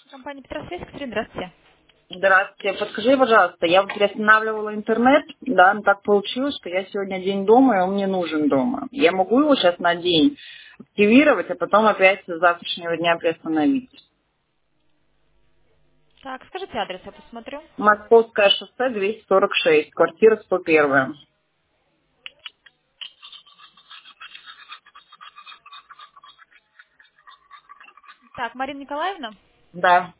Компания Петросвязь, Катерина, здравствуйте. Здравствуйте. Подскажи, пожалуйста, я вот переустанавливала интернет, да, но так получилось, что я сегодня день дома, и он мне нужен дома. Я могу его сейчас на день активировать, а потом опять с завтрашнего дня приостановить. Так, скажите адрес, я посмотрю. Московское шоссе 246, квартира 101. Так, Марина Николаевна. Да.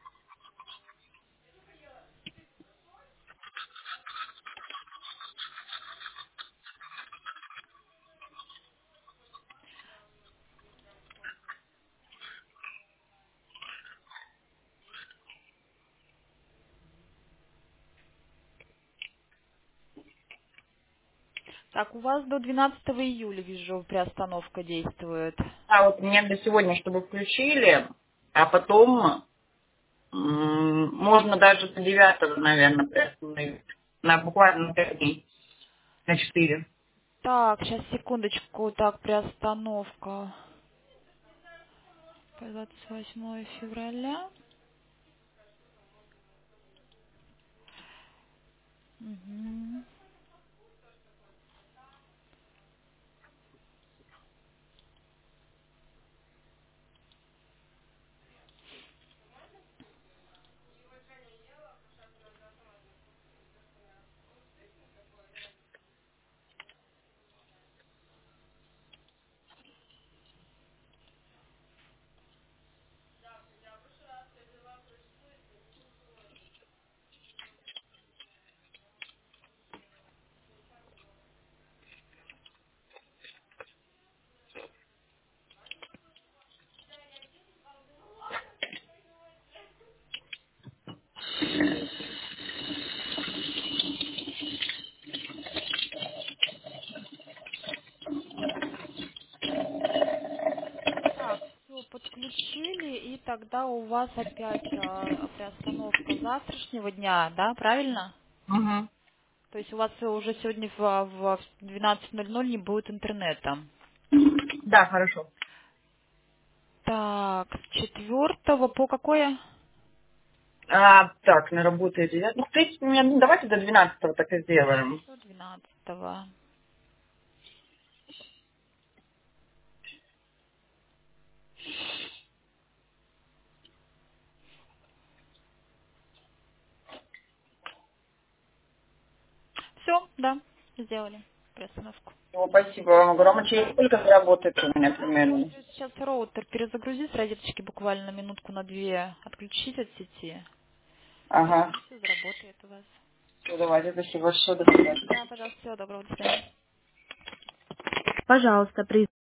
Так, у вас до 12 июля, вижу, приостановка действует. А вот мне до сегодня, чтобы включили, а потом можно даже до 9, наверное, приостановить. На буквально на 5 дней, на 4. Так, сейчас, секундочку. Так, приостановка. По 28 февраля. Мгм. Так, все, подключили, и тогда у вас опять приостановка завтрашнего дня, да, правильно? Угу. То есть у вас уже сегодня в 12:00 не будет интернета. Да, хорошо. Так, с 4 по какое? Так, на работу я 9. Ну, в принципе, давайте до 12 так и сделаем. До 12. Все, да, сделали приостановку. Всё, спасибо вам огромное. Через сколько это работает у меня примерно? Смотрю, сейчас роутер перезагрузить с розеточки буквально на минутку, на две отключить от сети. Ага. И все заработает у вас. Все, давайте, спасибо большое, до свидания. Да, пожалуйста, всего доброго, до свидания. Пожалуйста, при